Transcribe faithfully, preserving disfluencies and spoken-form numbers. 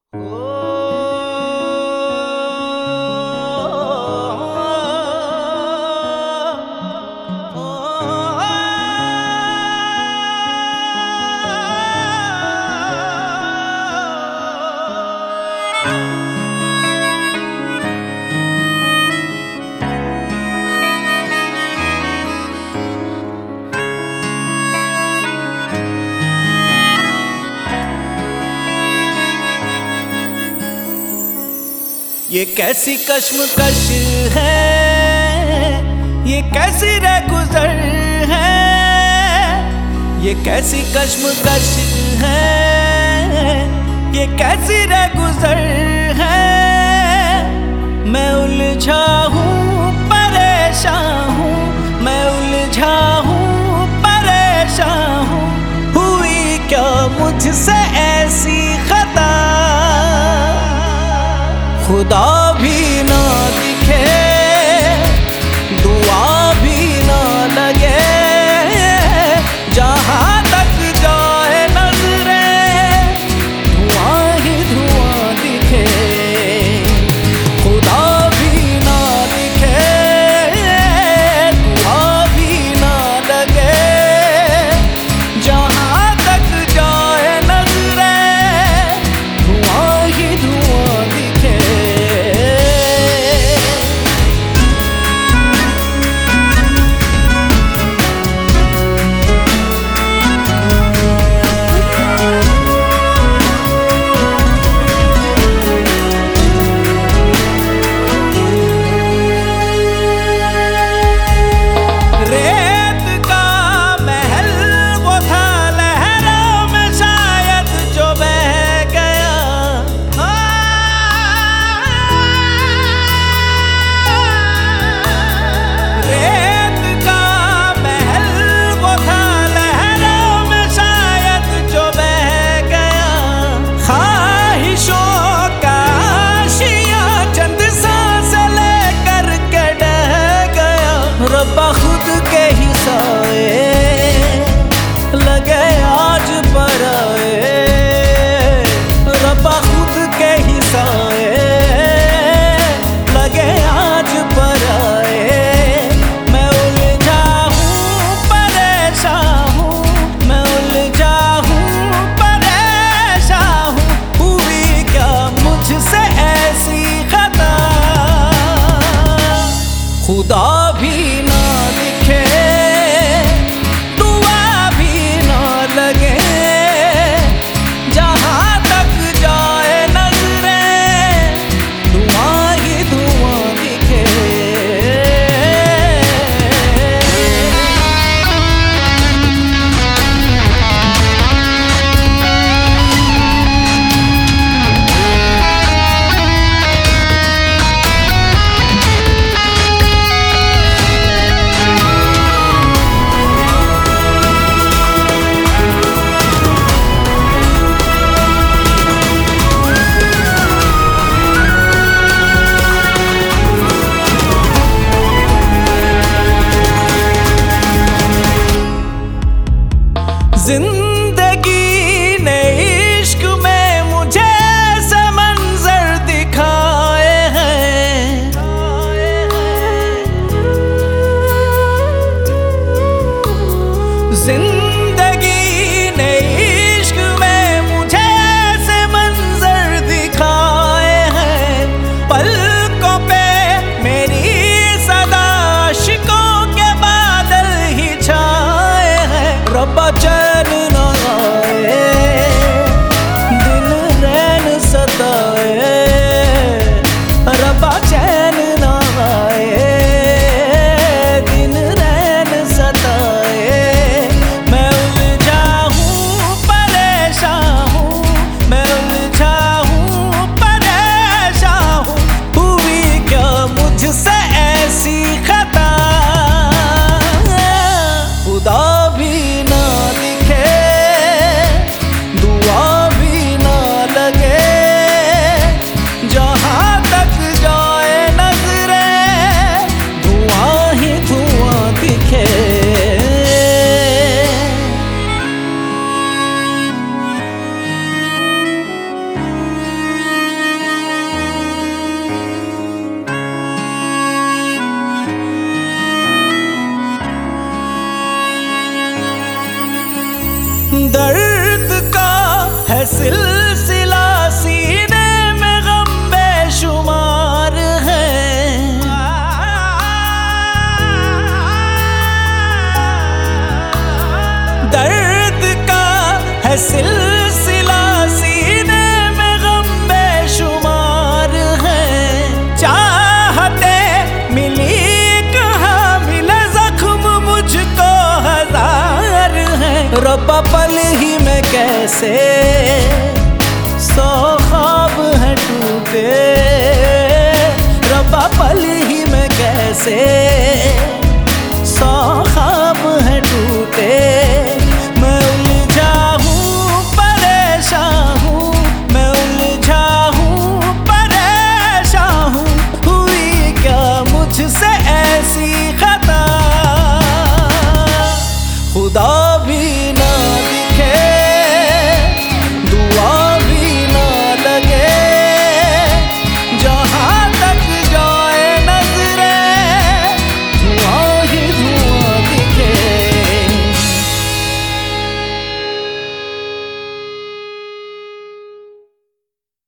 ये कैसी कश्मकश है, ये कैसी रहगुज़र है, ये कैसी कश्मकश है, ये कैसी रहगुज़र है। मैं उलझा हूँ, परेशान हूँ, मैं उलझा हूँ, परेशान हूँ। हुई क्या मुझसे ऐसी खता, खुदा भी ना दिखे, दुआ भी ना लगे, जहाँ तक जाए नजरें धुआं ही धुआं दिखे। खुदा भी ना दिखे, दुआ भी ना लगे, जहाँ तक जाए नजरें धुआं ही धुआं दिखे। कैसे, सौ ख्वाब हैं टूटे रब्बा पल ही में कैसे, सौ ख्वाब हैं टूटे